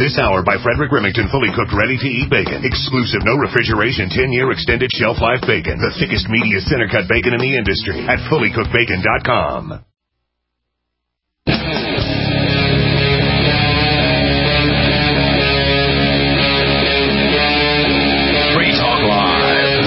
This hour by Frederick Remington, fully cooked, ready-to-eat bacon. Exclusive, no refrigeration, 10-year extended shelf life bacon. The thickest, meatiest center-cut bacon in the industry at fullycookedbacon.com. Free Talk Live.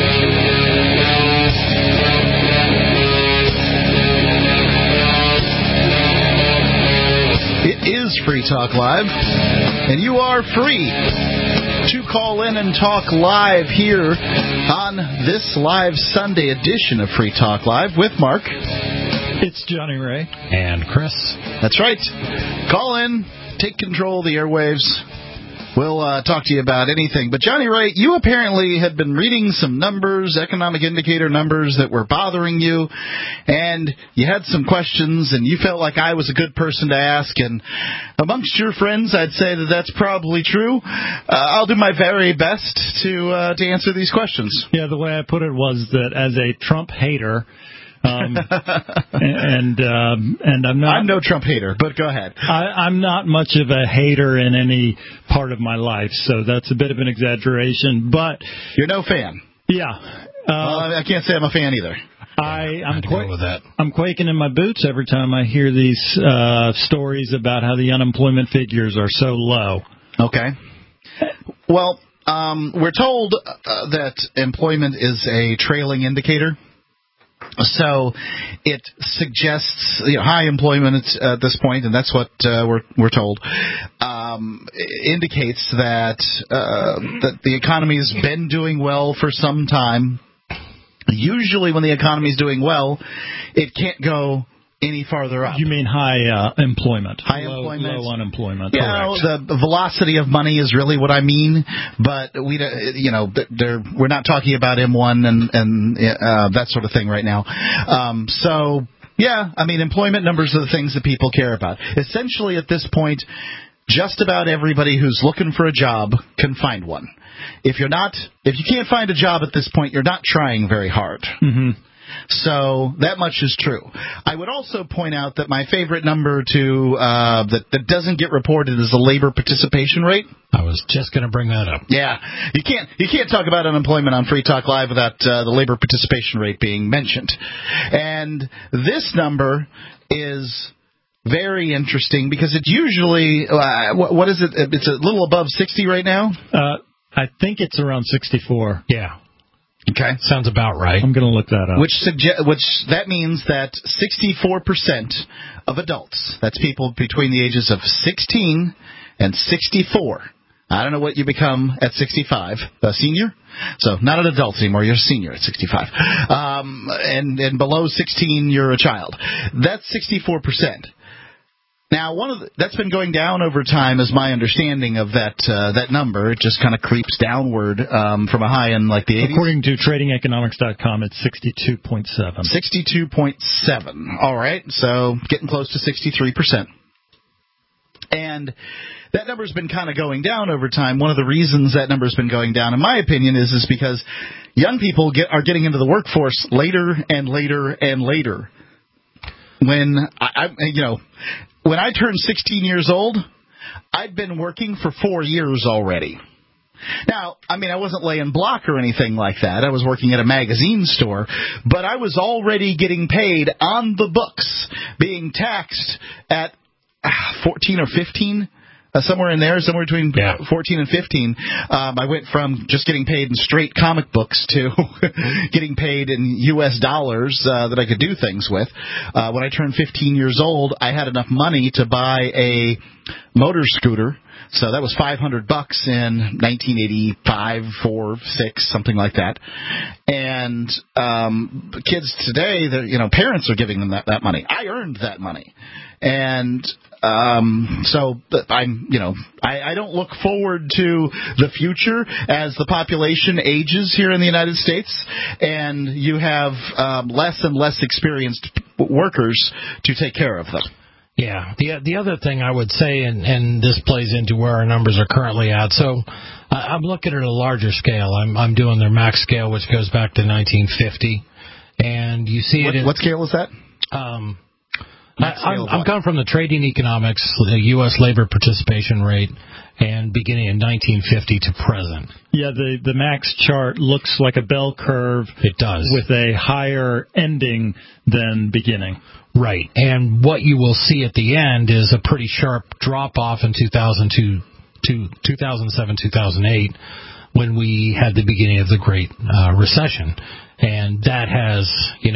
It is Free Talk Live, and you are free to call in and talk live here on this live Sunday edition of Free Talk Live with Mark. It's Johnny Ray. And Chris. That's right. Call in, take control of the airwaves. We'll talk to you about anything. But, Johnny Ray, you apparently had been reading some numbers, economic indicator numbers that were bothering you, and you had some questions, and you felt like I was a good person to ask. And amongst your friends, I'd say that that's probably true. I'll do my very best to answer these questions. Yeah, the way I put it was that as a Trump hater... and I'm no Trump hater, but go ahead. I'm not much of a hater in any part of my life, so that's a bit of an exaggeration. But you're no fan. Yeah, I can't say I'm a fan either. I'm quaking in my boots every time I hear these stories about how the unemployment figures are so low. Okay. Well, we're told that employment is a trailing indicator. So it suggests high employment at this point, and that's what we're told, indicates that the economy has been doing well for some time. Usually when the economy is doing well, it can't go any farther up. You mean high employment? Employment. Low unemployment. Correct. The velocity of money is really what I mean, but we're not talking about M1 and that sort of thing right now. Employment numbers are the things that people care about. Essentially, at this point, just about everybody who's looking for a job can find one. If you can't find a job at this point, you're not trying very hard. Mm-hmm. So that much is true. I would also point out that my favorite number that doesn't get reported is the labor participation rate. I was just going to bring that up. Yeah, you can't talk about unemployment on Free Talk Live without the labor participation rate being mentioned. And this number is very interesting because it's usually what is it? It's a little above 60 right now. I think it's around 64. Yeah. Okay. Sounds about right. I'm going to look that up. Which that means that 64% of adults, that's people between the ages of 16 and 64. I don't know what you become at 65. A senior? So not an adult anymore. You're a senior at 65. And below 16, you're a child. That's 64%. Now, that's been going down over time, is my understanding of that number. It just kind of creeps downward from a high in like the 80s. According to TradingEconomics.com, it's 62.7. 62.7. All right, so getting close to 63%. And that number's been kind of going down over time. One of the reasons that number's been going down, in my opinion, is because young people are getting into the workforce later and later and later. When when I turned 16 years old, I'd been working for 4 years already. Now, I wasn't laying block or anything like that. I was working at a magazine store, but I was already getting paid on the books, being taxed at 14 or 15. Somewhere in there, somewhere between 14 and 15, I went from just getting paid in straight comic books to getting paid in U.S. dollars that I could do things with. When I turned 15 years old, I had enough money to buy a motor scooter. So that was $500 in 1985, 4, 6, something like that. And kids today, parents are giving them that money. I earned that money. And so I don't look forward to the future as the population ages here in the United States, and you have less and less experienced workers to take care of them. Yeah. The other thing I would say, and this plays into where our numbers are currently at, so I'm looking at a larger scale. I'm doing their max scale, which goes back to 1950, and you see it in... What scale is that? I'm coming from the trading economics, the U.S. labor participation rate, and beginning in 1950 to present. Yeah, the max chart looks like a bell curve. It does. With a higher ending than beginning. Right. And what you will see at the end is a pretty sharp drop-off in 2007, 2008, when we had the beginning of the Great Recession. And that has,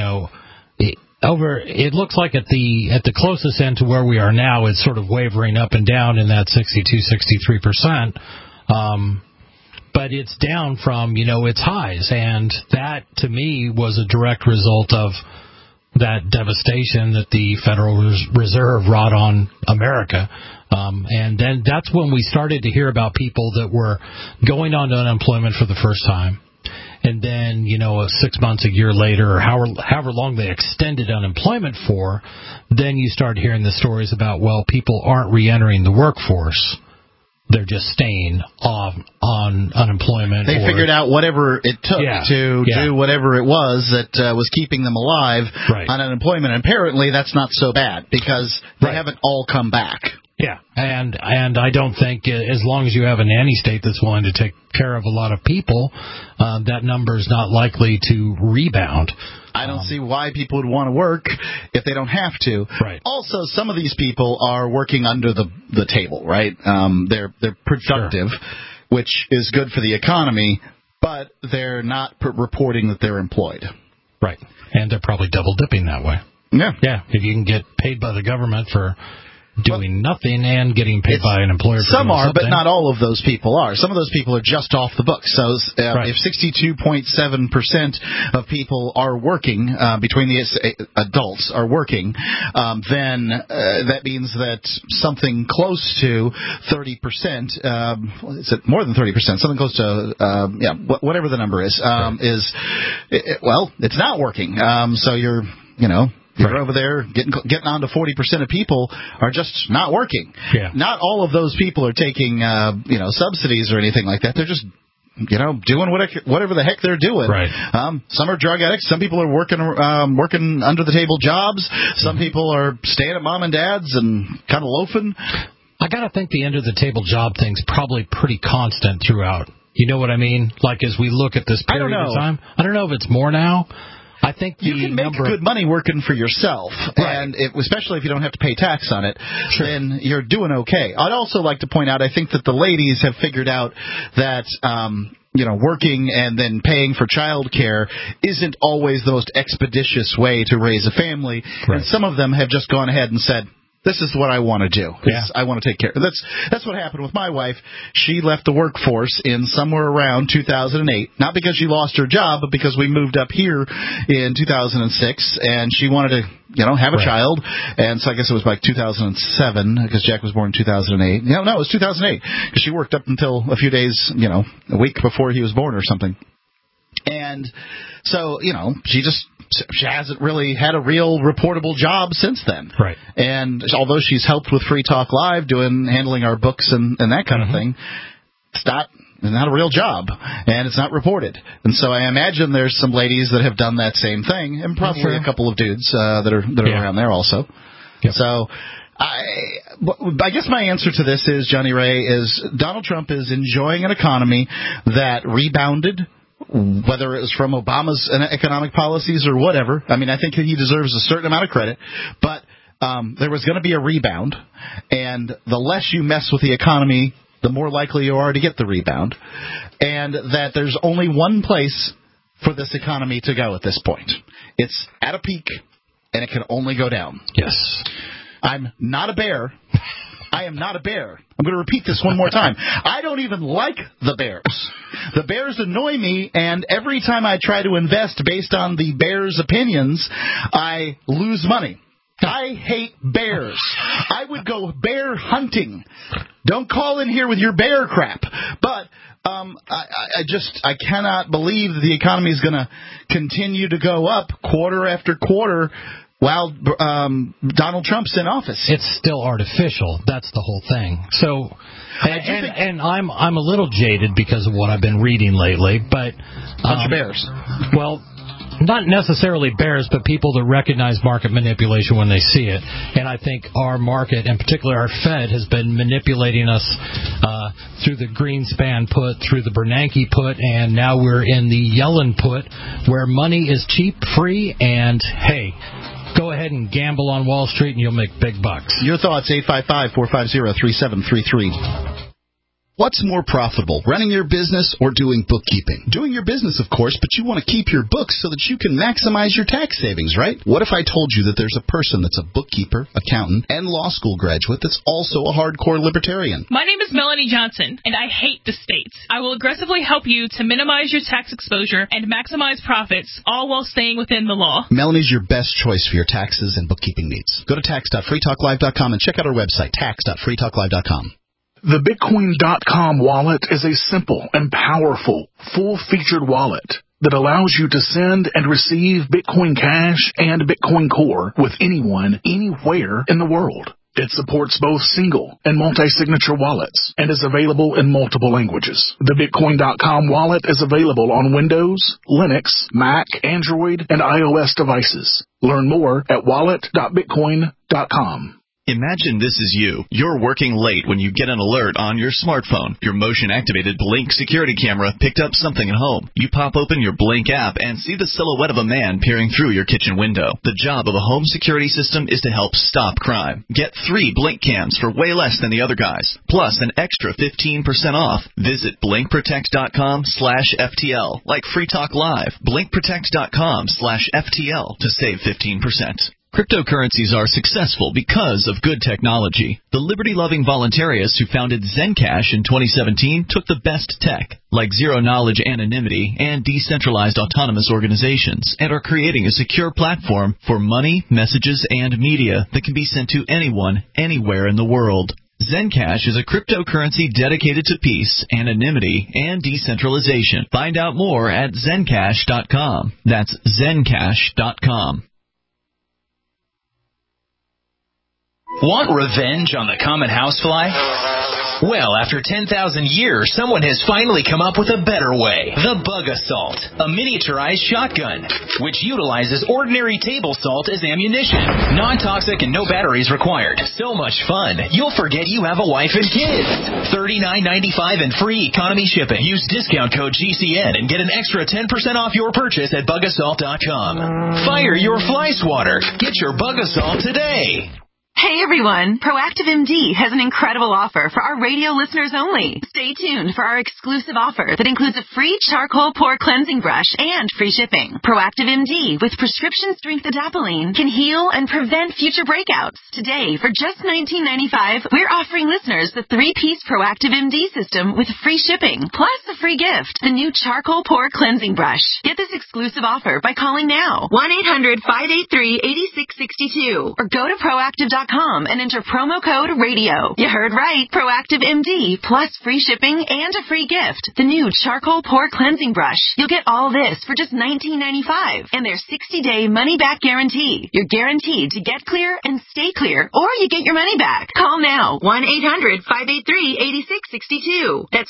it looks like at the closest end to where we are now, it's sort of wavering up and down in that 63%. But it's down from, its highs. And that, to me, was a direct result of that devastation that the Federal Reserve wrought on America. And then that's when we started to hear about people that were going on to unemployment for the first time. And then, 6 months, a year later, or however long they extended unemployment for, then you start hearing the stories about, well, people aren't reentering the workforce. They're just staying on unemployment. They figured out whatever it took to do whatever it was that was keeping them alive on unemployment. And apparently that's not so bad because they haven't all come back. Yeah, and I don't think as long as you have a nanny state that's willing to take care of a lot of people, that number is not likely to rebound. I don't see why people would want to work if they don't have to. Right. Also, some of these people are working under the table, right? They're productive, which is good for the economy, but they're not reporting that they're employed. Right. And they're probably double dipping that way. Yeah. Yeah. If you can get paid by the government for doing nothing and getting paid by an employer for some are, something. But not all of those people are. Some of those people are just off the books. So if 62.7% of people are working, between the adults are working, then that means that something close to 30%, is it more than 30%? Something close to, whatever the number is, it's not working. So you're over there getting on to 40% of people are just not working. Yeah. Not all of those people are taking subsidies or anything like that. They're just doing whatever the heck they're doing. Right. Some are drug addicts. Some people are working under the table jobs. Some people are staying at mom and dad's and kind of loafing. I gotta think the end of the table job thing's probably pretty constant throughout. You know what I mean? Like as we look at this period of time, I don't know if it's more now. I think you can make good money working for yourself, and especially if you don't have to pay tax on it, then you're doing okay. I'd also like to point out, I think that the ladies have figured out that working and then paying for child care isn't always the most expeditious way to raise a family, and some of them have just gone ahead and said, this is what I want to do. I want to take care. That's what happened with my wife. She left the workforce in somewhere around 2008, not because she lost her job, but because we moved up here in 2006, and she wanted to, have a child. And so I guess it was like 2007, because Jack was born in 2008. No, it was 2008, because she worked up until a few days, a week before he was born or something. And so, she hasn't really had a real reportable job since then. Right. And although she's helped with Free Talk Live, handling our books and that kind of thing, it's not a real job, and it's not reported. And so I imagine there's some ladies that have done that same thing, and probably a couple of dudes that are around there also. Yep. So I guess my answer to this is, Johnny Ray, is Donald Trump is enjoying an economy that rebounded, whether it was from Obama's economic policies or whatever. I mean, I think that he deserves a certain amount of credit, but there was going to be a rebound, and the less you mess with the economy, the more likely you are to get the rebound, and that there's only one place for this economy to go at this point. It's at a peak, and it can only go down. Yes. I'm not a bear. I am not a bear. I'm going to repeat this one more time. I don't even like the Bears. The Bears annoy me, and every time I try to invest based on the Bears' opinions, I lose money. I hate bears. I would go bear hunting. Don't call in here with your bear crap. But I cannot believe that the economy is going to continue to go up quarter after quarter while Donald Trump's in office. It's still artificial. That's the whole thing. So, and I'm a little jaded because of what I've been reading lately, but bunch of bears. Well, not necessarily bears, but people that recognize market manipulation when they see it. And I think our market, in particular our Fed, has been manipulating us through the Greenspan put, through the Bernanke put, and now we're in the Yellen put, where money is cheap, free, and, hey, go ahead and gamble on Wall Street and you'll make big bucks. Your thoughts, 855-450-3733. What's more profitable, running your business or doing bookkeeping? Doing your business, of course, but you want to keep your books so that you can maximize your tax savings, right? What if I told you that there's a person that's a bookkeeper, accountant, and law school graduate that's also a hardcore libertarian? My name is Melanie Johnson, and I hate the states. I will aggressively help you to minimize your tax exposure and maximize profits, all while staying within the law. Melanie's your best choice for your taxes and bookkeeping needs. Go to tax.freetalklive.com and check out our website, tax.freetalklive.com. The Bitcoin.com wallet is a simple and powerful, full-featured wallet that allows you to send and receive Bitcoin Cash and Bitcoin Core with anyone, anywhere in the world. It supports both single and multi-signature wallets and is available in multiple languages. The Bitcoin.com wallet is available on Windows, Linux, Mac, Android, and iOS devices. Learn more at wallet.bitcoin.com. Imagine this is you. You're working late when you get an alert on your smartphone. Your motion-activated Blink security camera picked up something at home. You pop open your Blink app and see the silhouette of a man peering through your kitchen window. The job of a home security system is to help stop crime. Get 3 Blink cams for way less than the other guys, plus an extra 15% off. Visit BlinkProtect.com/FTL, like Free Talk Live. BlinkProtect.com/FTL to save 15%. Cryptocurrencies are successful because of good technology. The liberty-loving voluntarists who founded Zencash in 2017 took the best tech, like zero-knowledge anonymity and decentralized autonomous organizations, and are creating a secure platform for money, messages, and media that can be sent to anyone, anywhere in the world. Zencash is a cryptocurrency dedicated to peace, anonymity, and decentralization. Find out more at Zencash.com. That's Zencash.com. Want revenge on the common housefly? Well, after 10,000 years, someone has finally come up with a better way. The Bug Assault, a miniaturized shotgun, which utilizes ordinary table salt as ammunition. Non-toxic and no batteries required. So much fun, you'll forget you have a wife and kids. $39.95 and free economy shipping. Use discount code GCN and get an extra 10% off your purchase at bugassault.com. Fire your fly swatter. Get your Bug Assault today. Hey everyone, Proactive MD has an incredible offer for our radio listeners only. Stay tuned for our exclusive offer that includes a free charcoal pore cleansing brush and free shipping. Proactive MD with prescription strength adapalene can heal and prevent future breakouts. Today, for just $19.95, we're offering listeners the 3-piece Proactive MD system with free shipping, plus a free gift, the new charcoal pore cleansing brush. Get this exclusive offer by calling now, 1-800-583-8662, or go to proactive.com and enter promo code RADIO. You heard right, Proactive MD, plus free shipping and a free gift, the new charcoal pore cleansing brush. You'll get all this for just $19.95 and their 60-day money-back guarantee. You're guaranteed to get clear and stay clear, or you get your money back. Call now, 1-800-583-8662. That's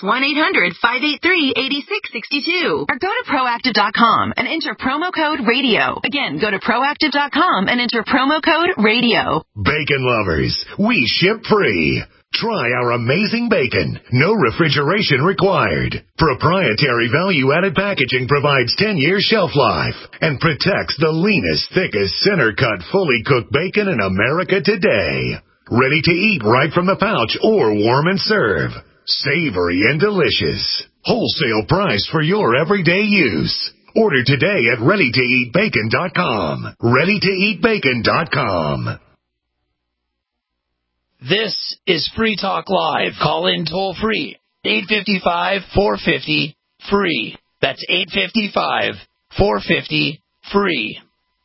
1-800-583-8662. Or go to proactive.com and enter promo code RADIO. Again, go to proactive.com and enter promo code RADIO. Bacon lovers, we ship free. Try our amazing bacon. No refrigeration required. Proprietary value-added packaging provides 10-year shelf life and protects the leanest, thickest, center-cut, fully cooked bacon in America today. Ready to eat right from the pouch or warm and serve. Savory and delicious. Wholesale price for your everyday use. Order today at ReadyToEatBacon.com. ReadyToEatBacon.com. This is Free Talk Live. Call in toll free. 855-450-FREE. That's 855-450-FREE.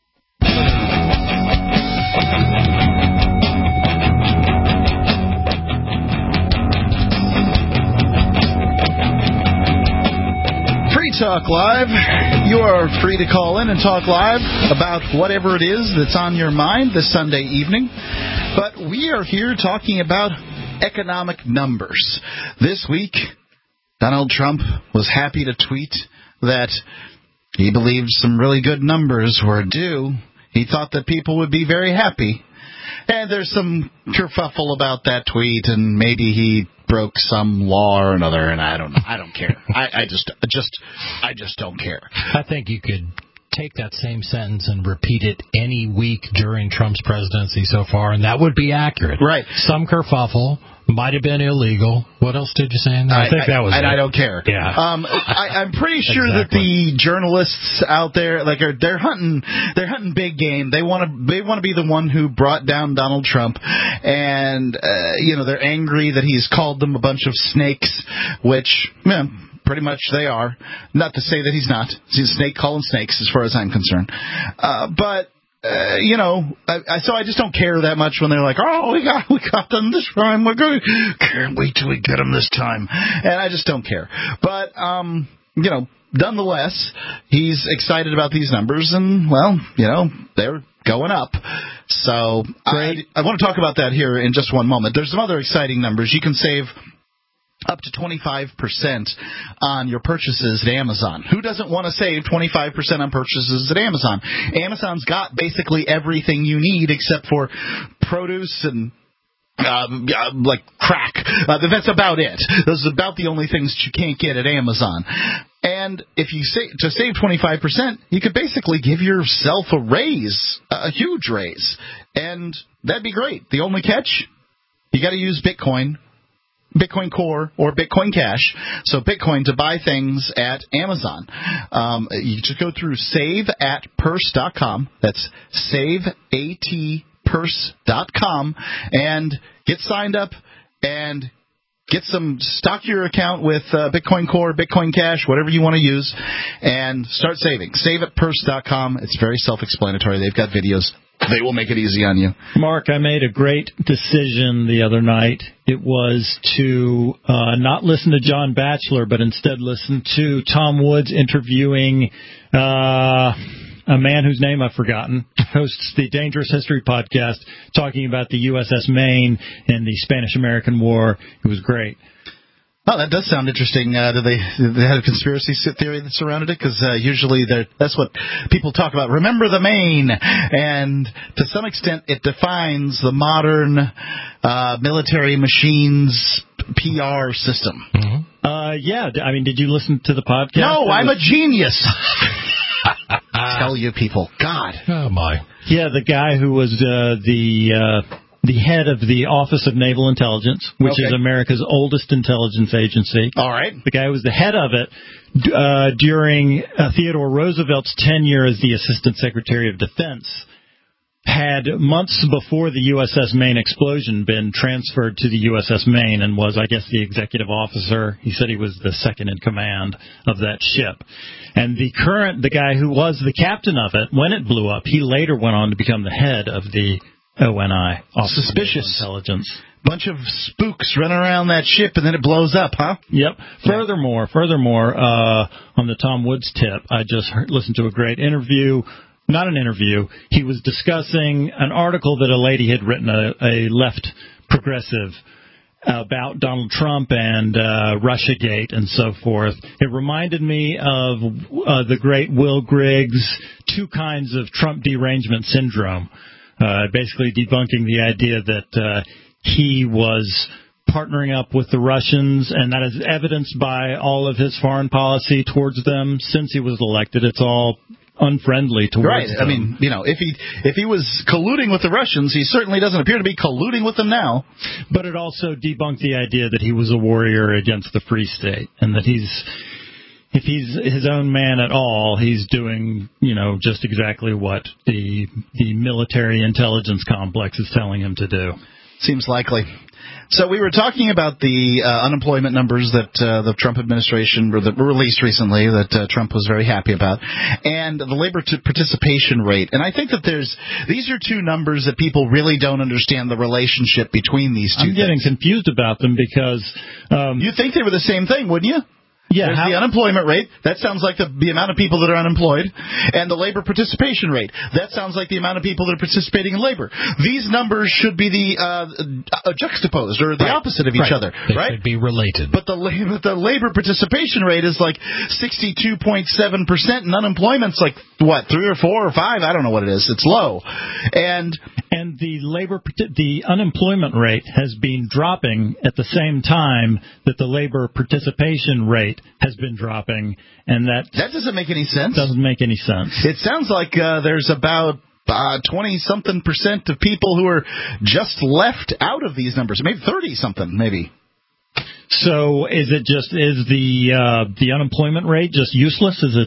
Free Talk Live. You are free to call in and talk live about whatever it is that's on your mind this Sunday evening. But we are here talking about economic numbers. This week, Donald Trump was happy to tweet that he believed some really good numbers were due. He thought that people would be very happy. And there's some kerfuffle about that tweet, and maybe he broke some law or another, and I don't know. I don't care. I just don't care. I think you could take that same sentence and repeat it any week during Trump's presidency so far, and that would be accurate. Right. Some kerfuffle. Might have been illegal. What else did you say? I think that was and it. I don't care. Yeah. I'm pretty sure that the journalists out there, they're hunting big game. They want to be the one who brought down Donald Trump, and they're angry that he's called them a bunch of snakes, which pretty much they are. Not to say that he's not. He's a snake calling snakes, as far as I'm concerned. So I just don't care that much when they're like, oh, we got them this time. Can't wait till we get them this time. And I just don't care. But, nonetheless, he's excited about these numbers, and, they're going up. So I want to talk about that here in just one moment. There's some other exciting numbers. You can save up to 25% on your purchases at Amazon. Who doesn't want to save 25% on purchases at Amazon? Amazon's got basically everything you need except for produce and like crack. That's about it. Those are about the only things that you can't get at Amazon. And if you save 25%, you could basically give yourself a raise, a huge raise. And that'd be great. The only catch, you got to use Bitcoin Core, or Bitcoin Cash. So Bitcoin to buy things at Amazon. You just go through saveatpurse.com. That's saveatpurse.com and get signed up and stock your account with Bitcoin Core, Bitcoin Cash, whatever you want to use, and start saving. Saveatpurse.com. It's very self-explanatory. They've got videos. They will make it easy on you. Mark, I made a great decision the other night. It was to not listen to John Batchelor, but instead listen to Tom Woods interviewing a man whose name I've forgotten, hosts the Dangerous History podcast, talking about the USS Maine and the Spanish-American War. It was great. Oh, that does sound interesting. Did they have a conspiracy theory that surrounded it? Because usually that's what people talk about. Remember the Maine. And to some extent, it defines the modern military machines PR system. Mm-hmm. Yeah. I mean, did you listen to the podcast? No, I'm a genius. Tell you people. God. Oh, my. Yeah, the guy who was the head of the Office of Naval Intelligence, which is America's oldest intelligence agency. All right. The guy who was the head of it during Theodore Roosevelt's tenure as the Assistant Secretary of Defense had, months before the USS Maine explosion, been transferred to the USS Maine and was, I guess, the executive officer. He said he was the second in command of that ship. And the guy who was the captain of it, when it blew up, he later went on to become the head of the ONI. Suspicious. Intelligence. Bunch of spooks running around that ship, and then it blows up, huh? Yep. Furthermore, on the Tom Woods tip, I just listened to a great interview. Not an interview. He was discussing an article that a lady had written, a left progressive, about Donald Trump and Russiagate and so forth. It reminded me of the great Will Griggs' 2 kinds of Trump derangement syndrome. Basically debunking the idea that he was partnering up with the Russians, and that is evidenced by all of his foreign policy towards them since he was elected. It's all unfriendly towards them. I mean, if he was colluding with the Russians, he certainly doesn't appear to be colluding with them now. But it also debunked the idea that he was a warrior against the Free State, and that if he's his own man at all, he's doing, just exactly what the military intelligence complex is telling him to do. Seems likely. So we were talking about the unemployment numbers that the Trump administration were released recently that Trump was very happy about, and the labor participation rate. And I think that these are 2 numbers that people really don't understand the relationship between these 2 I'm getting confused about them because... you'd think they were the same thing, wouldn't you? There's the unemployment rate. That sounds like the amount of people that are unemployed. And the labor participation rate. That sounds like the amount of people that are participating in labor. These numbers should be juxtaposed or the opposite of each other. They right? should be related. But the labor participation rate is like 62.7%, and unemployment's like, 3 or 4 or 5? I don't know what it is. It's low. And the unemployment rate has been dropping at the same time that the labor participation rate has been dropping, and that doesn't make any sense. Doesn't make any sense. It sounds like there's about 20-something% of people who are just left out of these numbers. Maybe 30-something, maybe. So is the unemployment rate just useless? Is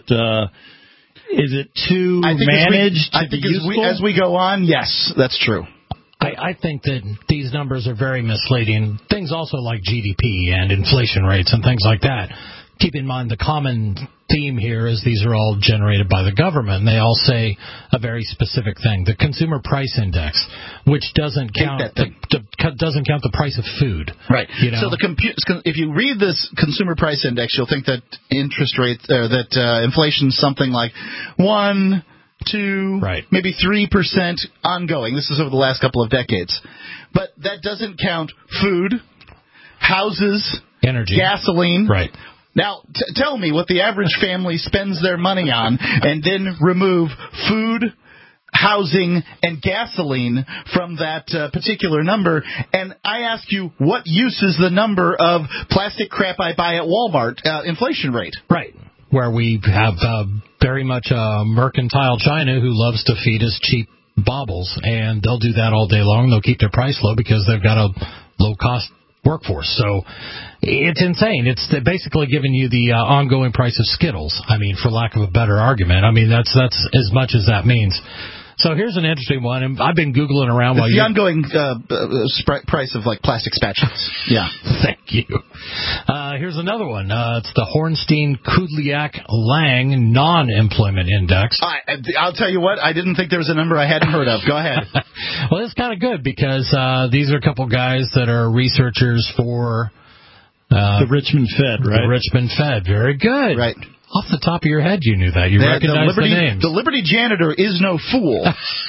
it too managed? I think as we go on, yes, that's true. I think that these numbers are very misleading. Things also like GDP and inflation rates and things like that. Keep in mind the common theme here is these are all generated by the government. They all say a very specific thing. The Consumer Price Index, which doesn't count the price of food. Right. You know? So if you read this Consumer Price Index, you'll think that interest rate inflation is something like 1, 2, maybe 3% ongoing. This is over the last couple of decades. But that doesn't count food, houses, energy, gasoline. Right. Now, tell me what the average family spends their money on, and then remove food, housing, and gasoline from that particular number. And I ask you, what use is the number of plastic crap I buy at Walmart inflation rate? Right. Where we have very much a mercantile China who loves to feed us cheap baubles, and they'll do that all day long. They'll keep their price low because they've got a low-cost workforce. So it's insane. It's basically giving you the ongoing price of Skittles. I mean, for lack of a better argument. I mean, that's as much as that means. So here's an interesting one, and I've been Googling around while the ongoing price of, like, plastic spatulas. Yeah. Thank you. Here's another one. It's the Hornstein-Kudliak-Lang Non-Employment Index. I'll tell you what, I didn't think there was a number I hadn't heard of. Go ahead. Well, it's kind of good because these are a couple guys that are researchers for the Richmond Fed, right? The Richmond Fed. Very good. Right. Off the top of your head, you knew that. You recognized the names. The Liberty janitor is no fool.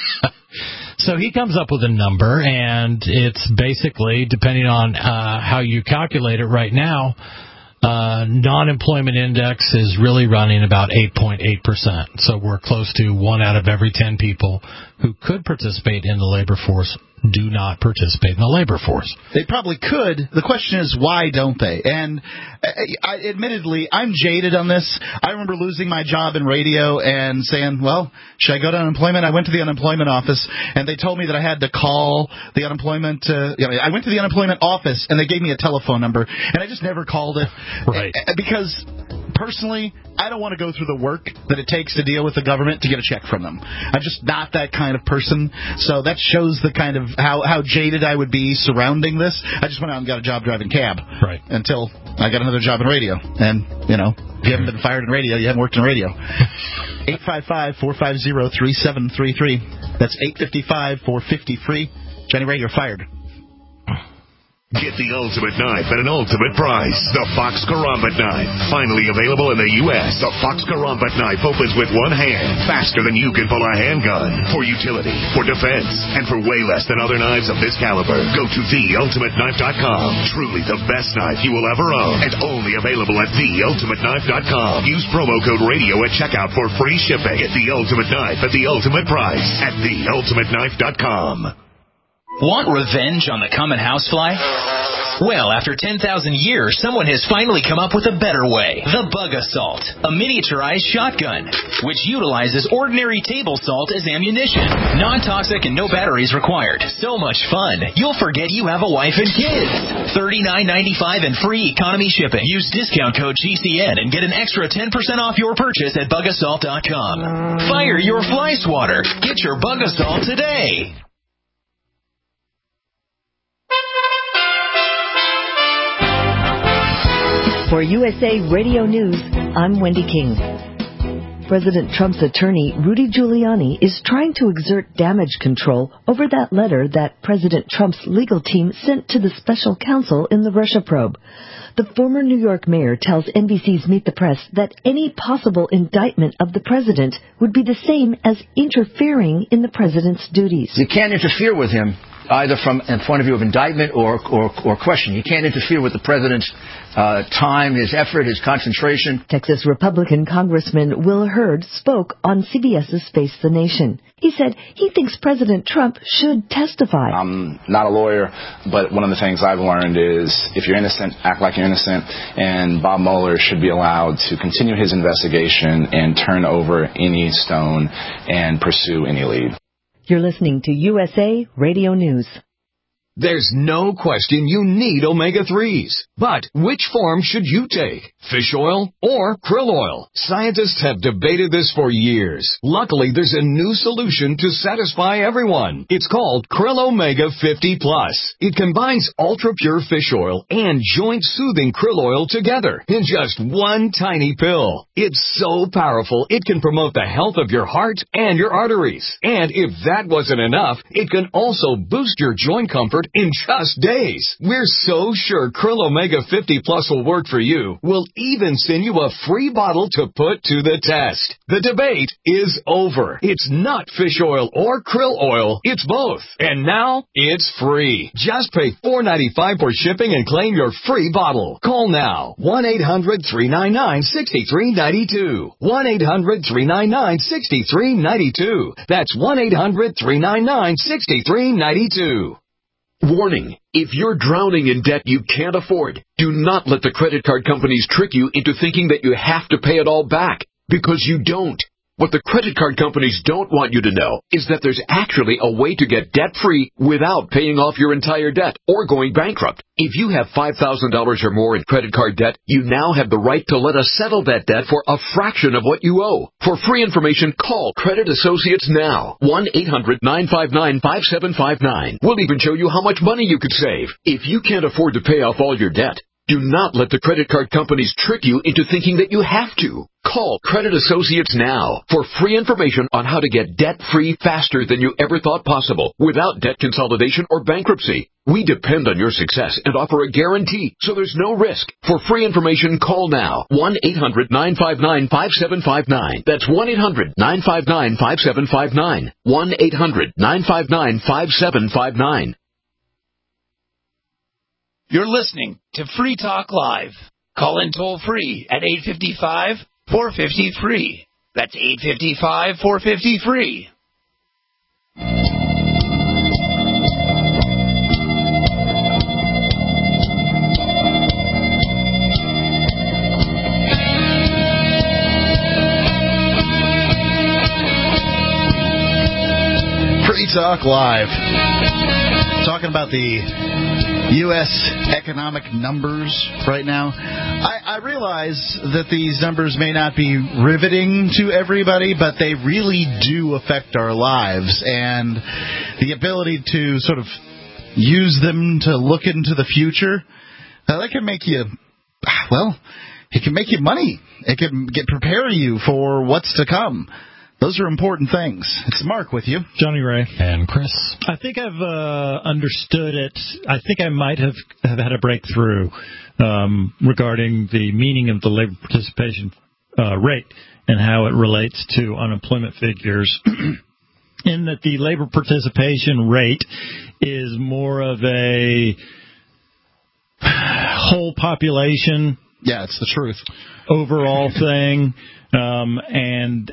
So he comes up with a number, and it's basically, depending on how you calculate it right now, non-employment index is really running about 8.8%. So we're close to 1 out of every 10 people who could participate in the labor force do not participate in the labor force. They probably could. The question is, why don't they? And admittedly, I'm jaded on this. I remember losing my job in radio and saying, well, should I go to unemployment? I went to the unemployment office, and they told me that I had to call the unemployment. I went to the unemployment office, and they gave me a telephone number, and I just never called it. Right. Because personally, I don't want to go through the work that it takes to deal with the government to get a check from them. I'm just not that kind of person. So that shows the kind of how jaded I would be surrounding this. I just went out and got a job driving cab. Right. Until I got another job in radio. And, if you haven't been fired in radio, you haven't worked in radio. 855-450-3733. That's 855-450-FREE. Jenny Ray, you're fired. Get the ultimate knife at an ultimate price. The Fox Karambit knife. Finally available in the U.S. The Fox Karambit knife opens with one hand, faster than you can pull a handgun. For utility, for defense, and for way less than other knives of this caliber. Go to TheUltimateKnife.com. Truly the best knife you will ever own. And only available at TheUltimateKnife.com. Use promo code radio at checkout for free shipping. Get the ultimate knife at the ultimate price at TheUltimateKnife.com. Want revenge on the common housefly? Well, after 10,000 years, someone has finally come up with a better way. The Bug Assault, a miniaturized shotgun, which utilizes ordinary table salt as ammunition. Non-toxic and no batteries required. So much fun, you'll forget you have a wife and kids. $39.95 and free economy shipping. Use discount code GCN and get an extra 10% off your purchase at bugassault.com. Fire your fly swatter. Get your Bug Assault today. For USA Radio News, I'm Wendy King. President Trump's attorney, Rudy Giuliani, is trying to exert damage control over that letter that President Trump's legal team sent to the special counsel in the Russia probe. The former New York mayor tells NBC's Meet the Press that any possible indictment of the president would be the same as interfering in the president's duties. You can't interfere with him, either from a point of view of indictment or question. You can't interfere with the president's time, his effort, his concentration. Texas Republican Congressman Will Hurd spoke on CBS's Face the Nation. He said he thinks President Trump should testify. I'm not a lawyer, but one of the things I've learned is if you're innocent, act like you're innocent, and Bob Mueller should be allowed to continue his investigation and turn over any stone and pursue any lead. You're listening to USA Radio News. There's no question you need omega-3s. But which form should you take? Fish oil or krill oil? Scientists have debated this for years. Luckily, there's a new solution to satisfy everyone. It's called Krill Omega 50 Plus. It combines ultra-pure fish oil and joint-soothing krill oil together in just one tiny pill. It's so powerful, it can promote the health of your heart and your arteries. And if that wasn't enough, it can also boost your joint comfort in just days. We're so sure Krill Omega 50 Plus will work for you. We'll even send you a free bottle to put to the test. The debate is over. It's not fish oil or krill oil. It's both. And now it's free. Just pay $4.95 for shipping and claim your free bottle. Call now. 1-800-399-6392. 1-800-399-6392. That's 1-800-399-6392. Warning, if you're drowning in debt you can't afford, do not let the credit card companies trick you into thinking that you have to pay it all back, because you don't. What the credit card companies don't want you to know is that there's actually a way to get debt-free without paying off your entire debt or going bankrupt. If you have $5,000 or more in credit card debt, you now have the right to let us settle that debt for a fraction of what you owe. For free information, call Credit Associates now. 1-800-959-5759. We'll even show you how much money you could save. If you can't afford to pay off all your debt, do not let the credit card companies trick you into thinking that you have to. Call Credit Associates now for free information on how to get debt-free faster than you ever thought possible without debt consolidation or bankruptcy. We depend on your success and offer a guarantee, so there's no risk. For free information, call now. 1-800-959-5759. That's 1-800-959-5759. 1-800-959-5759. You're listening to Free Talk Live. Call in toll free at 855-450-FREE. That's 855-450-FREE. Free Talk Live. Talking about the U.S. economic numbers right now. I realize that these numbers may not be riveting to everybody, but they really do affect our lives. And the ability to sort of use them to look into the future, that can make you, well, it can make you money. It can prepare you for what's to come. Those are important things. It's Mark with you. Johnny Ray. And Chris. I think I've understood it. I think I might have had a breakthrough regarding the meaning of the labor participation rate and how it relates to unemployment figures, in that the labor participation rate is more of a whole population. Yeah, it's the truth. Overall thing. And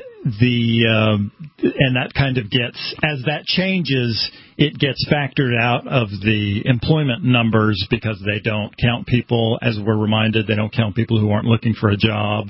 that kind of gets, as that changes, it gets factored out of the employment numbers because they don't count people, as we're reminded, they don't count people who aren't looking for a job.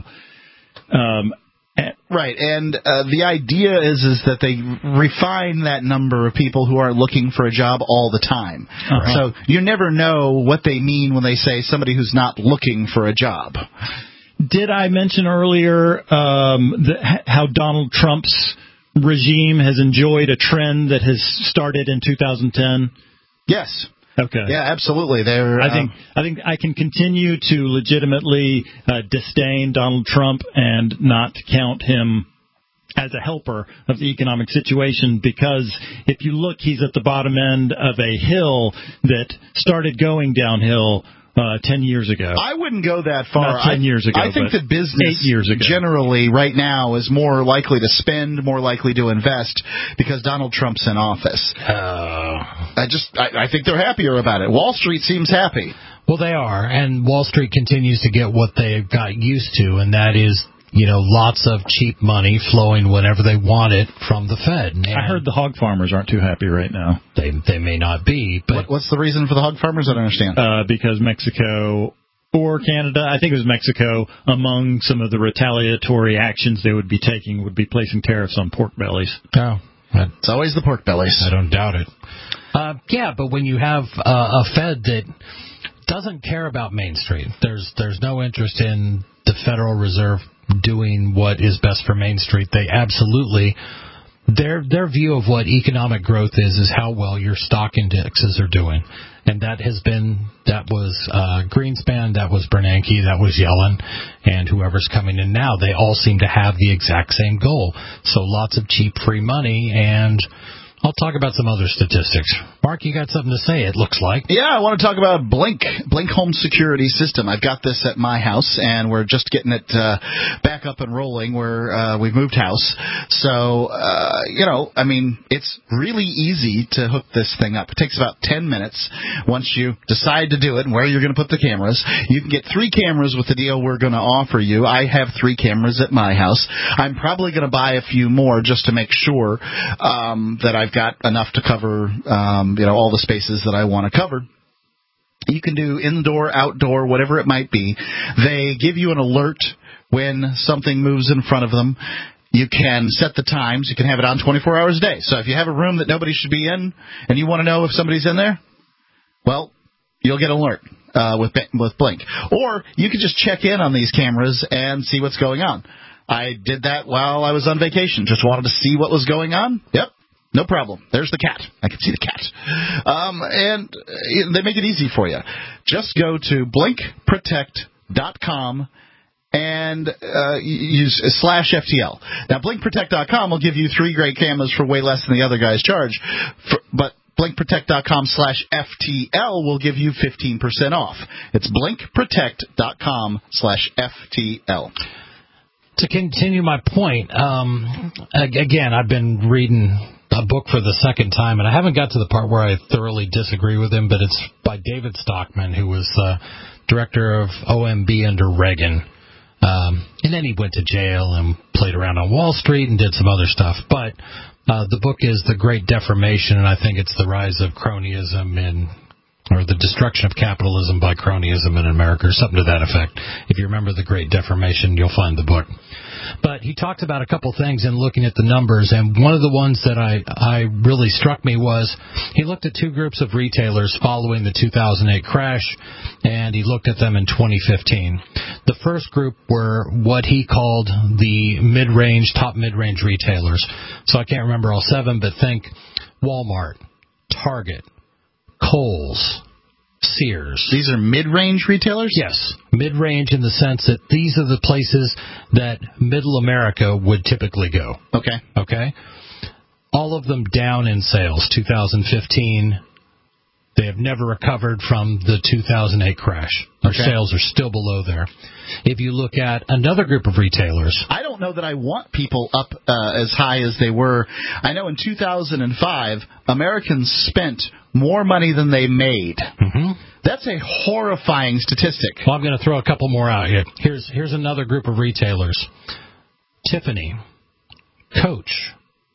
Right, and the idea is that they refine that number of people who are looking for a job all the time. Uh-huh. So you never know what they mean when they say somebody who's not looking for a job. Did I mention earlier how Donald Trump's regime has enjoyed a trend that has started in 2010? Yes. Okay. Yeah, absolutely. I think I can continue to legitimately disdain Donald Trump and not count him as a helper of the economic situation, because if you look, he's at the bottom end of a hill that started going downhill 10 years ago. I wouldn't go that far. Not 10 years ago. I think that business 8 years ago. generally right now is more likely to spend, more likely to invest because Donald Trump's in office. I think they're happier about it. Wall Street seems happy. Well, they are, and Wall Street continues to get what they've got used to, and that is, lots of cheap money flowing whenever they want it from the Fed. And I heard the hog farmers aren't too happy right now. They may not be, but what's the reason for the hog farmers? I don't understand. Because Mexico or Canada, I think it was Mexico, among some of the retaliatory actions they would be taking would be placing tariffs on pork bellies. Oh, it's always the pork bellies. I don't doubt it. But when you have a Fed that doesn't care about Main Street, there's no interest in the Federal Reserve doing what is best for Main Street. They absolutely, their view of what economic growth is how well your stock indexes are doing. And that was Greenspan, that was Bernanke, that was Yellen, and whoever's coming in now, they all seem to have the exact same goal. So lots of cheap free money, and I'll talk about some other statistics. Mark, you got something to say, it looks like. Yeah, I want to talk about Blink Home Security System. I've got this at my house, and we're just getting it back up and rolling where we've moved house. So, it's really easy to hook this thing up. It takes about 10 minutes once you decide to do it and where you're going to put the cameras. You can get 3 cameras with the deal we're going to offer you. I have 3 cameras at my house. I'm probably going to buy a few more just to make sure that I've got enough to cover all the spaces that I want to cover. You can do indoor, outdoor, whatever it might be. They give you an alert when something moves in front of them. You can set the times. You can have it on 24 hours a day. So if you have a room that nobody should be in and you want to know if somebody's in there, well, you'll get an alert with Blink. Or you can just check in on these cameras and see what's going on. I did that while I was on vacation. Just wanted to see what was going on. Yep. No problem. There's the cat. I can see the cat. And they make it easy for you. Just go to blinkprotect.com and use /FTL. Now, blinkprotect.com will give you 3 great cameras for way less than the other guys charge. But blinkprotect.com /FTL will give you 15% off. It's blinkprotect.com /FTL. To continue my point, again, I've been reading a book for the second time, and I haven't got to the part where I thoroughly disagree with him, but it's by David Stockman, who was director of OMB under Reagan. And then he went to jail and played around on Wall Street and did some other stuff. But the book is The Great Deformation, and I think it's the rise of cronyism or the destruction of capitalism by cronyism in America, or something to that effect. If you remember The Great Deformation, you'll find the book. But he talked about a couple things in looking at the numbers, and one of the ones that I really struck me was he looked at 2 groups of retailers following the 2008 crash, and he looked at them in 2015. The first group were what he called the top mid-range retailers. So I can't remember all 7, but think Walmart, Target, Kohl's, Sears. These are mid-range retailers? Yes, mid-range in the sense that these are the places that middle America would typically go. Okay? All of them down in sales. 2015, they have never recovered from the 2008 crash. Their sales are still below there. If you look at another group of retailers, I don't know that I want people up as high as they were. I know in 2005, Americans spent more money than they made. Mm-hmm. That's a horrifying statistic. Well, I'm going to throw a couple more out here. Here's another group of retailers. Tiffany, Coach.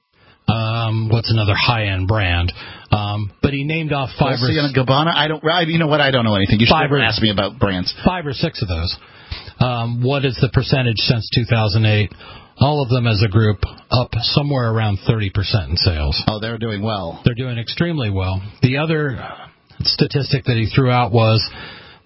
What's another high-end brand? But he named off 5 or 6. Gabbana? You know what? I don't know anything. You should never ask me about brands. 5 or 6 of those. What is the percentage since 2008? All of them as a group up somewhere around 30% in sales. Oh, they're doing well. They're doing extremely well. The other statistic that he threw out was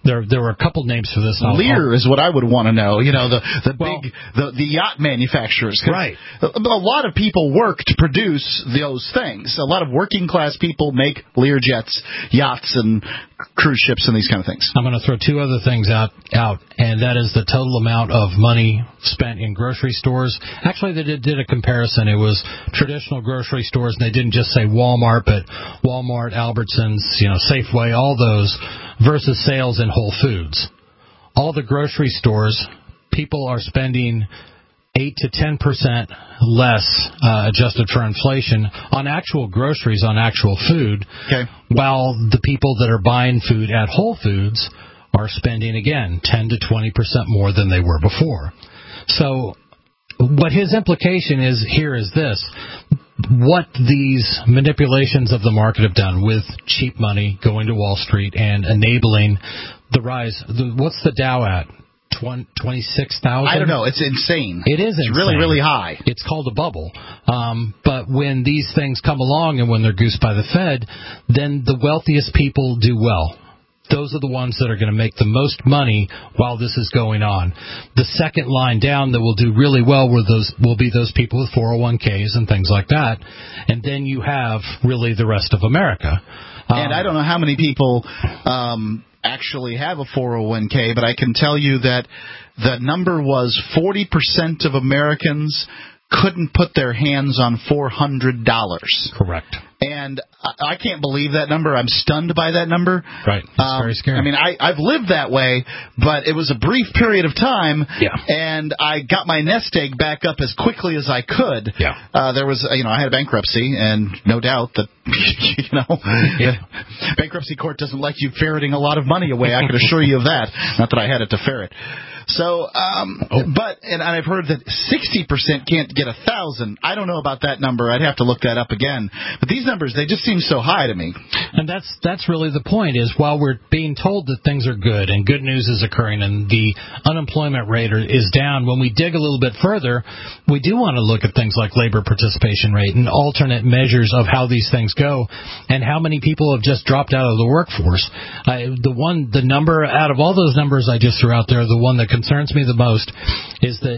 There were a couple names for this. Lear is what I would want to know. You know, the yacht manufacturers. Right. A lot of people work to produce those things. A lot of working class people make Lear jets, yachts, and cruise ships and these kind of things. I'm going to throw two other things out, and that is the total amount of money spent in grocery stores. Actually, they did a comparison. It was traditional grocery stores, and they didn't just say Walmart, but Walmart, Albertsons, Safeway, all those, versus sales in Whole Foods. All the grocery stores, people are spending 8 to 10% less adjusted for inflation on actual groceries, on actual food, while the people that are buying food at Whole Foods are spending, again, 10 to 20% more than they were before. So what his implication is here is this. What these manipulations of the market have done with cheap money going to Wall Street and enabling the rise. What's the Dow at? 26,000? I don't know. It's insane. It is insane. It's really, really high. It's called a bubble. But when these things come along and when they're goosed by the Fed, then the wealthiest people do well. Those are the ones that are going to make the most money while this is going on. The second line down that will do really well will be those people with 401ks and things like that. And then you have really the rest of America. And I don't know how many people actually have a 401k, but I can tell you that the number was 40% of Americans couldn't put their hands on $400. Correct. And I can't believe that number. I'm stunned by that number. Right. It's very scary. I mean, I've lived that way, but it was a brief period of time. Yeah. And I got my nest egg back up as quickly as I could. Yeah. There was, I had a bankruptcy, and no doubt that, bankruptcy court doesn't like you ferreting a lot of money away. I can assure you of that. Not that I had it to ferret. So, but I've heard that 60% can't get 1,000. I don't know about that number. I'd have to look that up again. But these numbers, they just seem so high to me. And that's really the point, is while we're being told that things are good and good news is occurring and the unemployment rate is down, when we dig a little bit further, we do want to look at things like labor participation rate and alternate measures of how these things go and how many people have just dropped out of the workforce. The number out of all those numbers I just threw out there, the one that concerns me the most is that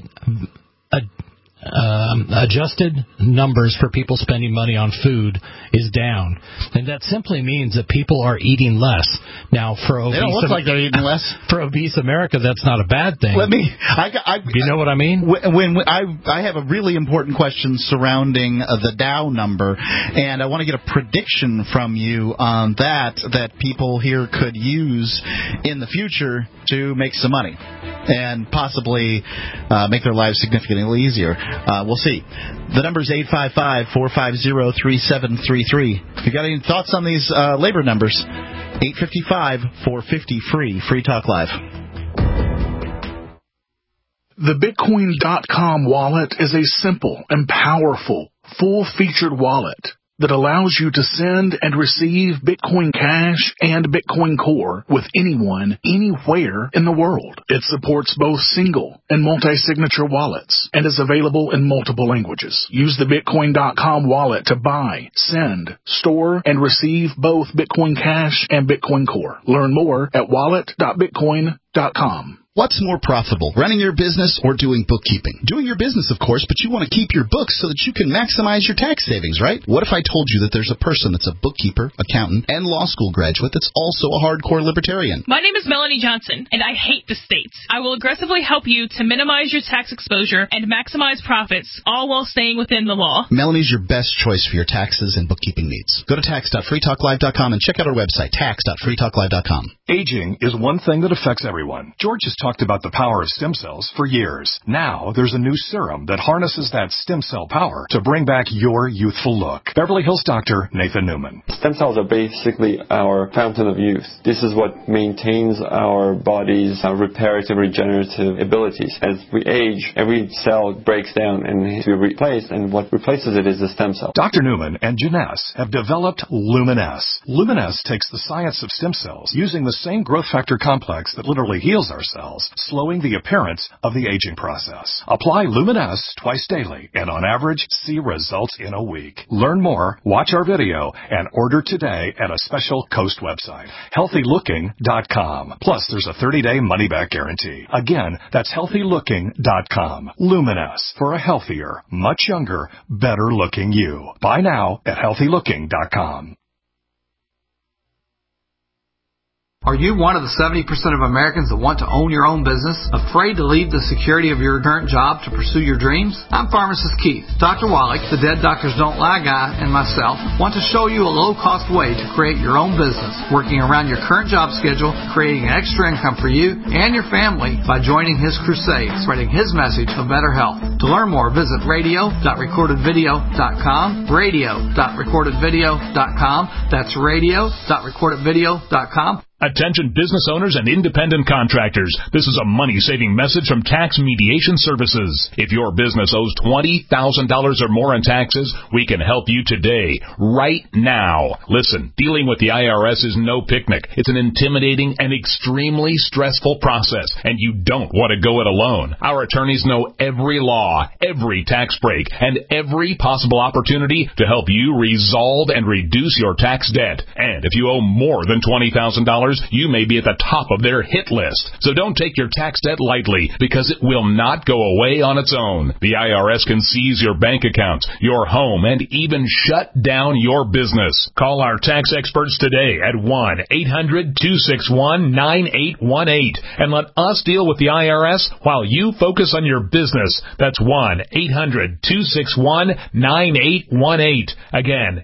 adjusted numbers for people spending money on food is down, and that simply means that people are eating less. Now, for obese, they don't look like they're eating less. For obese America, that's not a bad thing. You know what I mean? When I have a really important question surrounding the Dow number, and I want to get a prediction from you on that people here could use in the future to make some money and possibly make their lives significantly easier. We'll see. The number is 855-450-3733. If you got any thoughts on these labor numbers, 855-450-FREE. Free Talk Live. The Bitcoin.com wallet is a simple and powerful, full-featured wallet that allows you to send and receive Bitcoin Cash and Bitcoin Core with anyone, anywhere in the world. It supports both single and multi-signature wallets and is available in multiple languages. Use the Bitcoin.com wallet to buy, send, store, and receive both Bitcoin Cash and Bitcoin Core. Learn more at wallet.bitcoin.com. What's more profitable, running your business or doing bookkeeping? Doing your business, of course, but you want to keep your books so that you can maximize your tax savings, right? What if I told you that there's a person that's a bookkeeper, accountant, and law school graduate that's also a hardcore libertarian? My name is Melanie Johnson, and I hate the states. I will aggressively help you to minimize your tax exposure and maximize profits, all while staying within the law. Melanie's your best choice for your taxes and bookkeeping needs. Go to tax.freetalklive.com and check out our website, tax.freetalklive.com. Aging is one thing that affects everyone. George has talked about the power of stem cells for years. Now, there's a new serum that harnesses that stem cell power to bring back your youthful look. Beverly Hills doctor Nathan Newman. Stem cells are basically our fountain of youth. This is what maintains our body's reparative and regenerative abilities. As we age, every cell breaks down and needs to be replaced, and what replaces it is the stem cell. Dr. Newman and Janess have developed Luminess. Luminess takes the science of stem cells using the same growth factor complex that literally heals our cells, slowing the appearance of the aging process. Apply Lumin-S twice daily and on average see results in a week. Learn more, watch our video, and order today at a special Coast website, healthylooking.com. Plus, there's a 30-day money-back guarantee. Again, that's healthylooking.com. Lumin-S for a healthier, much younger, better-looking you. Buy now at healthylooking.com. Are you one of the 70% of Americans that want to own your own business? Afraid to leave the security of your current job to pursue your dreams? I'm Pharmacist Keith. Dr. Wallach, the Dead Doctors Don't Lie guy, and myself want to show you a low-cost way to create your own business, working around your current job schedule, creating an extra income for you and your family by joining his crusade, spreading his message of better health. To learn more, visit radio.recordedvideo.com, radio.recordedvideo.com. That's radio.recordedvideo.com. Attention business owners and independent contractors. This is a money-saving message from Tax Mediation Services. If your business owes $20,000 or more in taxes, we can help you today, right now. Listen, dealing with the IRS is no picnic. It's an intimidating and extremely stressful process, and you don't want to go it alone. Our attorneys know every law, every tax break, and every possible opportunity to help you resolve and reduce your tax debt. And if you owe more than $20,000, you may be at the top of their hit list. So don't take your tax debt lightly, because it will not go away on its own. The IRS can seize your bank accounts, your home, and even shut down your business. Call our tax experts today at 1-800-261-9818 and let us deal with the IRS while you focus on your business. That's 1-800-261-9818. Again,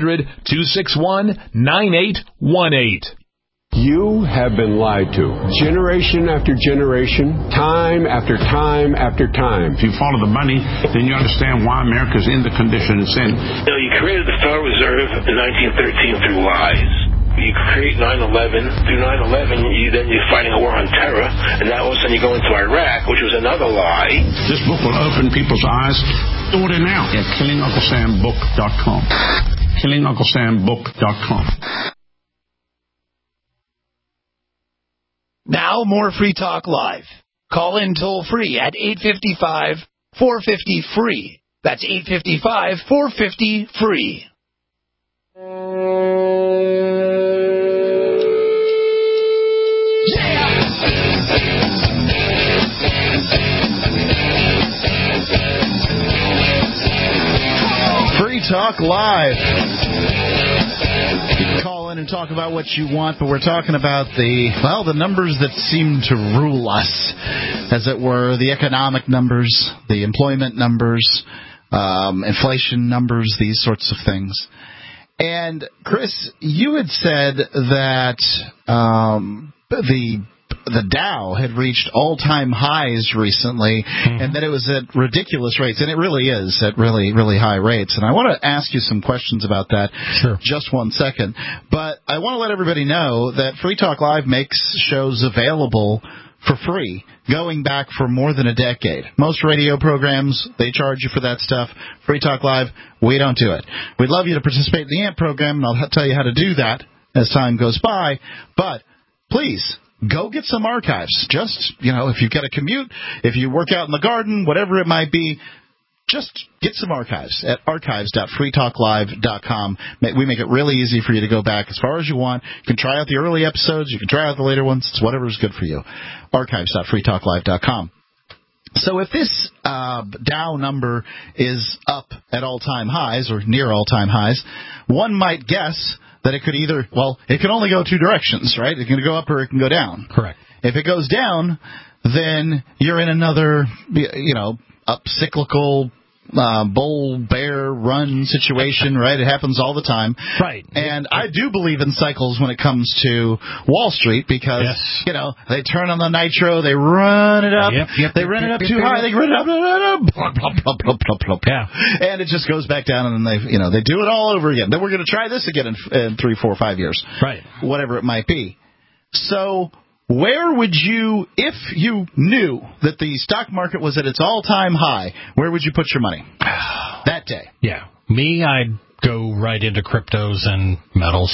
800-261-9818. You have been lied to. Generation after generation, time after time after time. If you follow the money, then you understand why America's in the condition it's in. You created the Federal Reserve in 1913 through lies. You create 9/11. Through 9/11, you're fighting a war on terror, and now all of a sudden you go into Iraq, which was another lie. This book will open people's eyes. Order now at KillingUncleSamBook.com. KillingUncleSamBook.com. Now more Free Talk Live. Call in toll free at 855-450-FREE. That's 855-450-FREE. Free Talk Live. You can call in and talk about what you want, but we're talking about the numbers that seem to rule us, as it were, the economic numbers, the employment numbers, inflation numbers, these sorts of things. And, Chris, you had said that the Dow had reached all-time highs recently, and that it was at ridiculous rates, and it really is at really, really high rates. And I want to ask you some questions about that. Sure. Just one second. But I want to let everybody know that Free Talk Live makes shows available for free, going back for more than a decade. Most radio programs, they charge you for that stuff. Free Talk Live, we don't do it. We'd love you to participate in the AMP program, and I'll tell you how to do that as time goes by. But please, go get some archives. Just, if you've got a commute, if you work out in the garden, whatever it might be, just get some archives at archives.freetalklive.com. We make it really easy for you to go back as far as you want. You can try out the early episodes. You can try out the later ones. It's whatever's good for you. Archives.freetalklive.com. So if this Dow number is up at all-time highs or near all-time highs, one might guess that it could it can only go two directions, right? It can go up or it can go down. Correct. If it goes down, then you're in another, up cyclical bull bear run situation, right? It happens all the time. Right. And I do believe in cycles when it comes to Wall Street because, they turn on the nitro, they run it up, they run it up too high, they run it up, plop, plop, plop, plop, plop, plop. Yeah. And it just goes back down, and then they do it all over again. Then we're going to try this again in 3, 4, 5 years. Right. Whatever it might be. So where would you, if you knew that the stock market was at its all-time high, where would you put your money that day? Yeah. Me, I'd go right into cryptos and metals.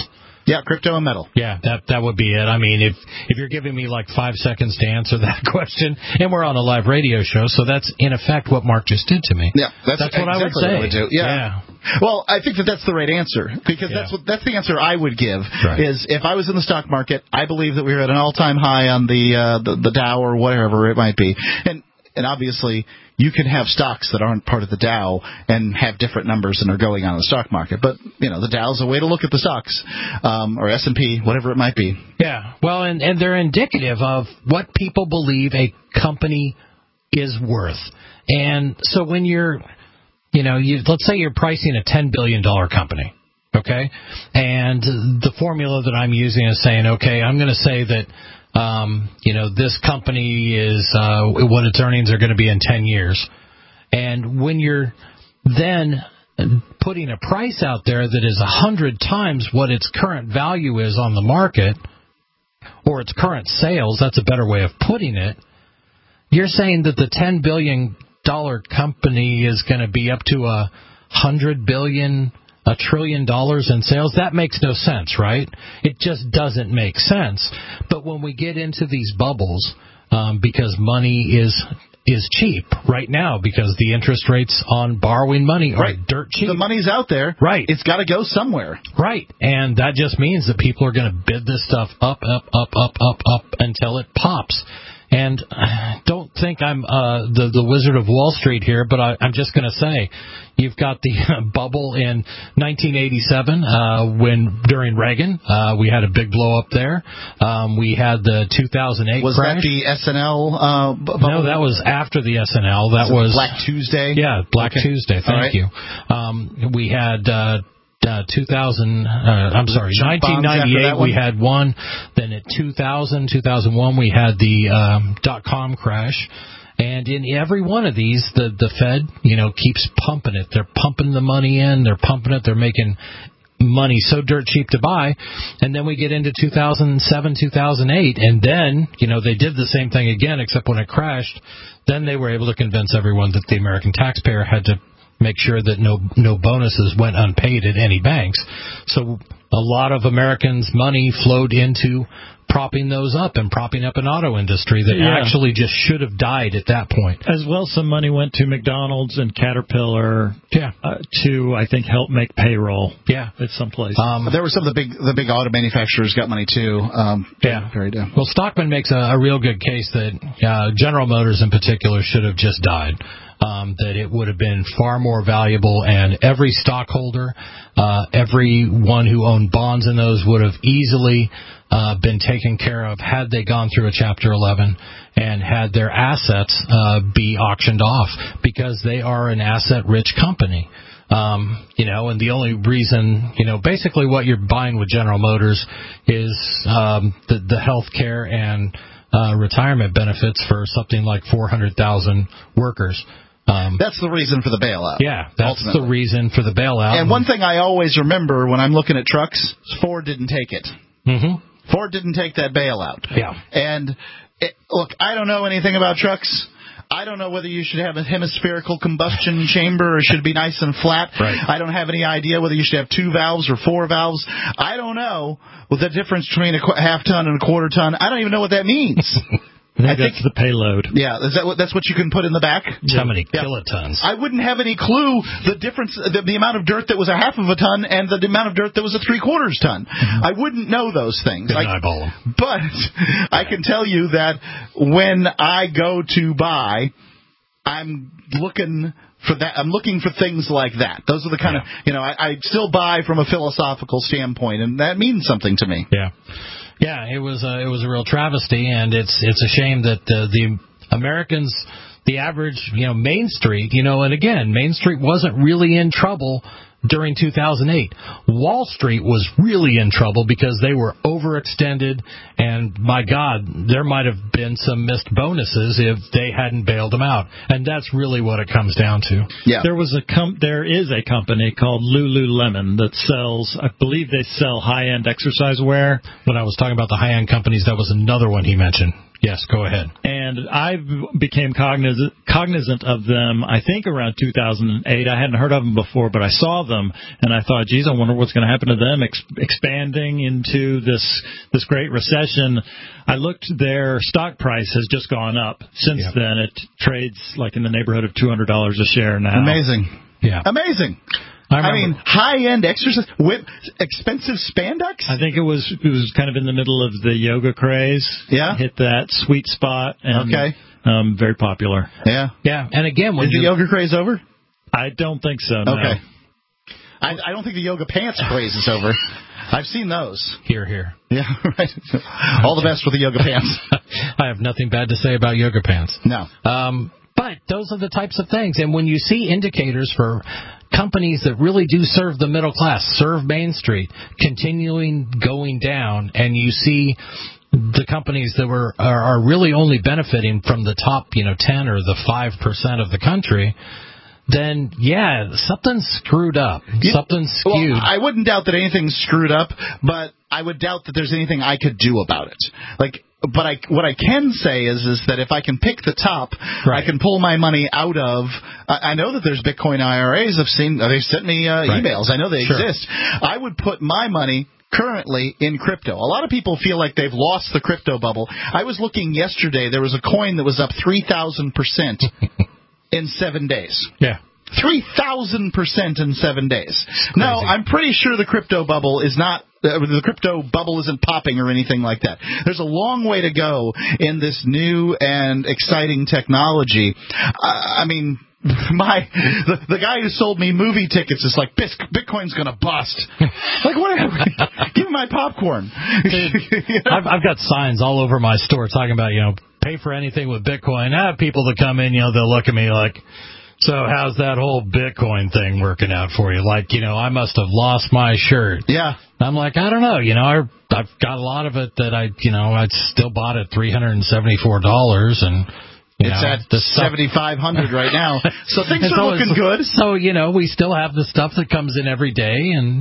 Yeah, crypto and metal. Yeah, that would be it. I mean, if you're giving me like 5 seconds to answer that question, and we're on a live radio show, so that's in effect what Mark just did to me. Yeah, that's what I would say. What I would do. Yeah. Well, I think that's the right answer, because that's the answer I would give. Right. Is if I was in the stock market, I believe that we were at an all-time high on the Dow or whatever it might be, and obviously you can have stocks that aren't part of the Dow and have different numbers and are going on in the stock market. But, the Dow's a way to look at the stocks, or S&P, whatever it might be. Yeah, well, and they're indicative of what people believe a company is worth. And so when you're, let's say you're pricing a $10 billion company, okay? And the formula that I'm using is saying, okay, I'm going to say that, this company is what its earnings are going to be in 10 years. And when you're then putting a price out there that is 100 times what its current value is on the market, or its current sales, that's a better way of putting it, you're saying that the $10 billion company is going to be up to $100 billion, $1 trillion in sales. That makes no sense, right? It just doesn't make sense. But when we get into these bubbles, because money is cheap right now, because the interest rates on borrowing money are dirt cheap. The money's out there. Right. It's got to go somewhere. Right. And that just means that people are going to bid this stuff up until it pops. And don't think I'm the Wizard of Wall Street here, but I'm just going to say, you've got the bubble in 1987 when during Reagan we had a big blow up there. We had the 2008 was crash. Was that the SNL bubble? No, that was after the SNL. That was Black Tuesday. Yeah, Black Tuesday. Thank you. We had. 1998 we had one. Then at 2001 we had the .com crash. And in every one of these, the Fed, keeps pumping it. They're pumping the money in. They're pumping it. They're making money so dirt cheap to buy. And then we get into 2007, 2008, and then, they did the same thing again, except when it crashed, then they were able to convince everyone that the American taxpayer had to make sure that no bonuses went unpaid at any banks. So a lot of Americans' money flowed into propping those up and propping up an auto industry that actually just should have died at that point. As well, some money went to McDonald's and Caterpillar to, I think, help make payroll at some place. There were some of the big auto manufacturers got money, too. Very down. Well, Stockman makes a real good case that General Motors in particular should have just died. That it would have been far more valuable, and every stockholder, everyone who owned bonds in those would have easily been taken care of had they gone through a Chapter 11 and had their assets be auctioned off, because they are an asset-rich company. And the only reason, basically what you're buying with General Motors is the health care and retirement benefits for something like 400,000 workers. That's the reason for the bailout. Yeah, that's ultimately the reason for the bailout. And one thing I always remember when I'm looking at trucks, Ford didn't take it. Mm-hmm. Ford didn't take that bailout. Yeah. And, look, I don't know anything about trucks. I don't know whether you should have a hemispherical combustion chamber or should be nice and flat. Right. I don't have any idea whether you should have 2 valves or 4 valves. I don't know what the difference between a half ton and a quarter ton. I don't even know what that means. I think that's the payload. Yeah, that's what you can put in the back? How many kilotons? I wouldn't have any clue the difference, the amount of dirt that was a half of a ton and the amount of dirt that was a 3/4 ton. Mm-hmm. I wouldn't know those things. Eyeball them. But I can tell you that when I go to buy, I'm looking for that. I'm looking for things like that. Those are the kind of, I still buy from a philosophical standpoint, and that means something to me. Yeah. Yeah, it was a real travesty, and it's a shame that the Americans, the average, Main Street, and again, Main Street wasn't really in trouble during 2008. Wall Street was really in trouble because they were overextended, and my God, there might have been some missed bonuses if they hadn't bailed them out, and that's really what it comes down to. Yeah. There is a company called Lululemon that sells, I believe they sell high-end exercise wear. When I was talking about the high-end companies, that was another one he mentioned. Yes, go ahead. And I became cognizant of them, I think, around 2008. I hadn't heard of them before, but I saw them, and I thought, geez, I wonder what's going to happen to them expanding into this great recession. I looked, their stock price has just gone up since then. It trades like in the neighborhood of $200 a share now. Amazing. Yeah. Amazing. I mean, high-end exercise, expensive spandex? I think it was kind of in the middle of the yoga craze. Yeah. Hit that sweet spot. And, very popular. Yeah. Yeah. And again, when is the yoga craze over? I don't think so, no. Okay. I don't think the yoga pants craze is over. I've seen those. Here. Yeah, right. All the best with the yoga pants. I have nothing bad to say about yoga pants. No. But those are the types of things. And when you see indicators for companies that really do serve the middle class, serve Main Street, continuing going down, and you see the companies that are really only benefiting from the top, 10 or the 5% of the country, then, something's screwed up. Something's skewed. Well, I wouldn't doubt that anything's screwed up, but I would doubt that there's anything I could do about it. What I can say is that if I can pick the top, I can pull my money out of. I know that there's Bitcoin IRAs. They've sent me emails. I know they exist. I would put my money currently in crypto. A lot of people feel like they've lost the crypto bubble. I was looking yesterday. There was a coin that was up 3,000% in 7 days. Yeah. 3,000% in 7 days. Now, I'm pretty sure the crypto bubble is not. The crypto bubble isn't popping or anything like that. There's a long way to go in this new and exciting technology. I mean, the guy who sold me movie tickets is like, Bitcoin's going to bust. Like, whatever. Give me my popcorn. I've got signs all over my store talking about, pay for anything with Bitcoin. I have people that come in, they'll look at me like, so how's that whole Bitcoin thing working out for you? Like, I must have lost my shirt. Yeah. I'm like, I don't know. I've got a lot of it that I still bought at $374 and it's at $7,500 right now. So things are looking good. So, we still have the stuff that comes in every day and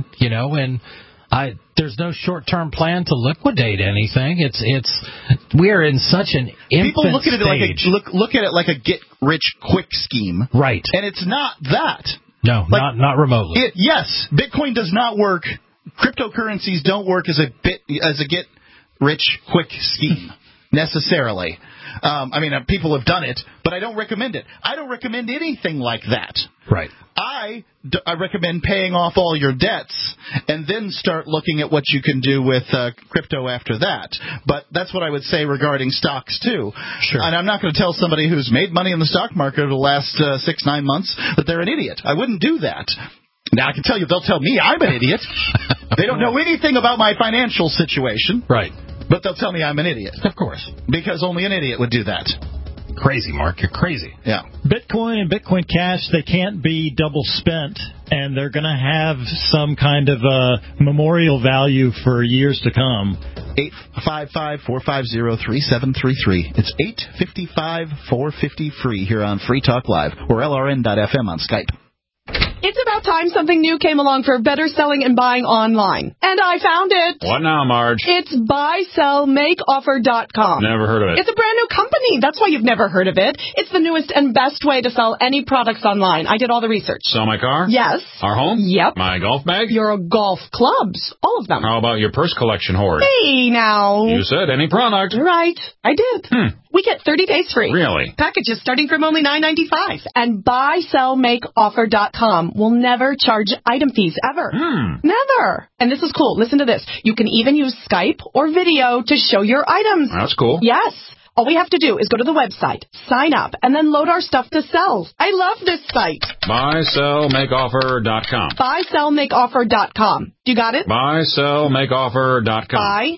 there's no short-term plan to liquidate anything. We are in such an infant people look at it stage. look at it like a get-rich-quick scheme, right? And it's not that. No, not remotely. Yes, Bitcoin does not work. Cryptocurrencies don't work as a get-rich-quick scheme necessarily. People have done it, but I don't recommend it. I don't recommend anything like that. Right. I recommend paying off all your debts and then start looking at what you can do with crypto after that. But that's what I would say regarding stocks, too. Sure. And I'm not going to tell somebody who's made money in the stock market over the last 6-9 months that they're an idiot. I wouldn't do that. Now, I can tell you, they'll tell me I'm an idiot. They don't know anything about my financial situation. Right. But they'll tell me I'm an idiot. Of course. Because only an idiot would do that. Crazy, Mark. You're crazy. Yeah. Bitcoin and Bitcoin Cash, they can't be double spent, and they're going to have some kind of memorial value for years to come. 855-450-3733. It's 855-450-FREE here on Free Talk Live or LRN.FM on Skype. It's about time something new came along for better selling and buying online. And I found it. What now, Marge? It's buysellmakeoffer.com. Never heard of it. It's a brand new company. That's why you've never heard of it. It's the newest and best way to sell any products online. I did all the research. Sell my car? Yes. Our home? Yep. My golf bag? Your golf clubs. All of them. How about your purse collection hoard? Hey, now. You said any product. Right. I did. We get 30 days free. Really? Packages starting from only $9.95. And buysellmakeoffer.com will never charge item fees ever. Never. And this is cool. Listen to this. You can even use Skype or video to show your items. That's cool. Yes. All we have to do is go to the website, sign up, and then load our stuff to sell. I love this site. Buysellmakeoffer.com. Buysellmakeoffer.com. You got it? Buysellmakeoffer.com.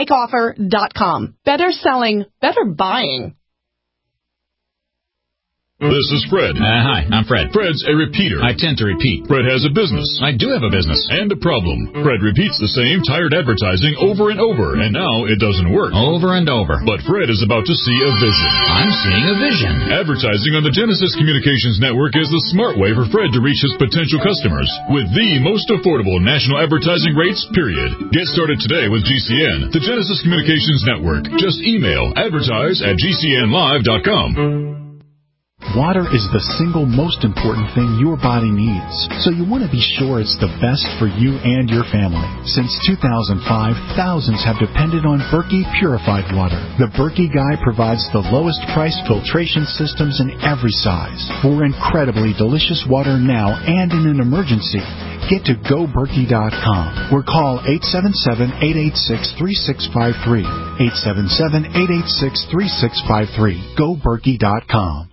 Buysellmakeoffer.com. Better selling, better buying. This is Fred. Hi, I'm Fred. Fred's a repeater. I tend to repeat. Fred has a business. I do have a business. And a problem. Fred repeats the same tired advertising over and over, and now it doesn't work. Over and over. But Fred is about to see a vision. I'm seeing a vision. Advertising on the Genesis Communications Network is the smart way for Fred to reach his potential customers with the most affordable national advertising rates, period. Get started today with GCN, the Genesis Communications Network. Just email advertise@gcnlive.com. Water is the single most important thing your body needs, so you want to be sure it's the best for you and your family. Since 2005, thousands have depended on Berkey purified water. The Berkey Guy provides the lowest price filtration systems in every size. For incredibly delicious water now and in an emergency, get to GoBerkey.com or call 877-886-3653. 877-886-3653. GoBerkey.com.